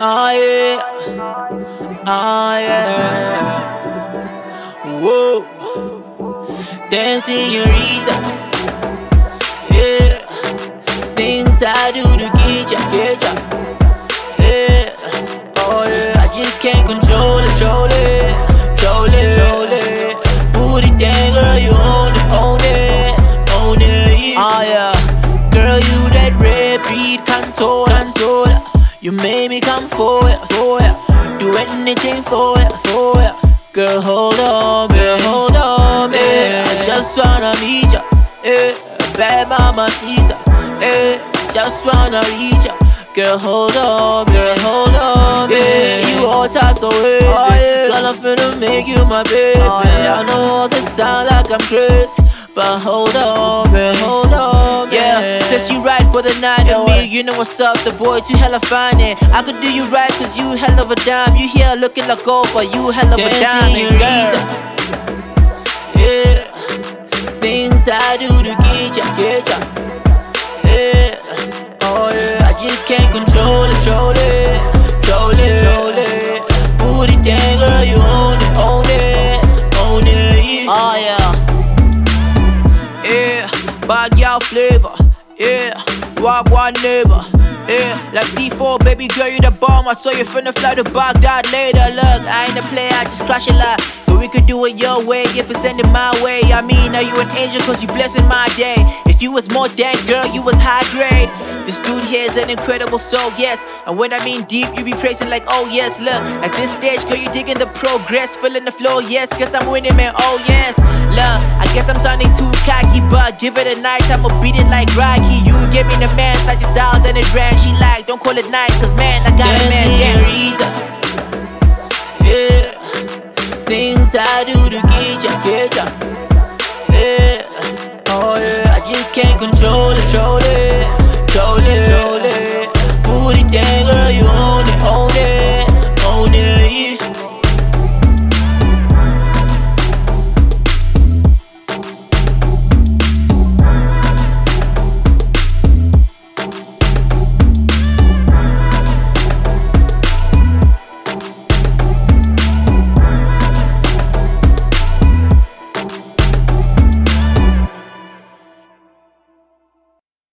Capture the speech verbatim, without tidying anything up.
Oh yeah, oh yeah. Whoa, dancing Rita. Yeah, things I do to get ya, get ya. Yeah, oh yeah. I just can't control it, control it, control it, control it. Put it down, girl, you own it, own it, own it. Yeah. Oh yeah, girl, you that red beat control, control. You made me come for it, for it. Do anything for it, for it. Girl, hold on, girl, hold on, yeah. I just wanna meet ya, yeah. Bad mama Sita, yeah. Just wanna reach ya. Girl, hold on, girl, hold on, yeah. You all types of way, oh, yeah. Girl, I'm finna make you my baby, oh, yeah. I know this sound like I'm crazy, but hold on, girl, hold on, yeah. Plus you right for the night of me, you know what's up, the boy too hella fine, yeah. I could do you right cause you hell of a dime. You here looking like gold, but you hell of a dime, girl. Yeah, things I do to get ya, get ya. Yeah, oh yeah. I just can't control it, control it, control it, control it. Put it down, girl, you own it, own it, own it, yeah. Oh yeah. Yeah, bad y'all flavor. Yeah, walk one neighbor. Yeah, like C four, baby girl, you the bomb. I saw you finna fly to Baghdad later. Look, I ain't a player, I just crash a lot. But we could do it your way if it's sending my way. I mean, are you an angel cause you blessing my day? If you was more than girl, you was high grade. This dude here is an incredible soul, yes. And when I mean deep, you be praising like, oh yes. Look, at this stage, girl, you digging the progress, filling the flow, yes. Guess I'm winning, man, oh yes. Look, I guess I'm sounding too cocky, but give it a night, I'ma beat it like Rocky. You gave me the man, I just dialed and it ran. She like, don't call it night, cause man, I got a man, yeah. Rita. Yeah, things I do to get ya, get ya. Yeah, oh yeah. I just can't control it, control it.